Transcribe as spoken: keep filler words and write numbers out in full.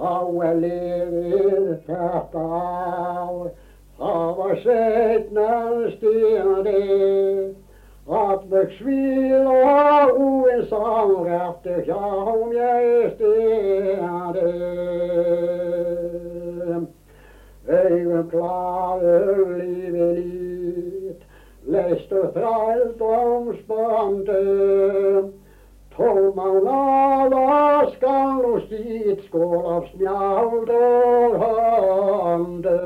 hauellir þetta ár. Það var seinna styrði att beksvil og uens samrette hjá mér styrði. Augun klarer livet lit, lestu þrældómsbandið. Tólf mánaða skal nú slít skål af snjáld og hönd.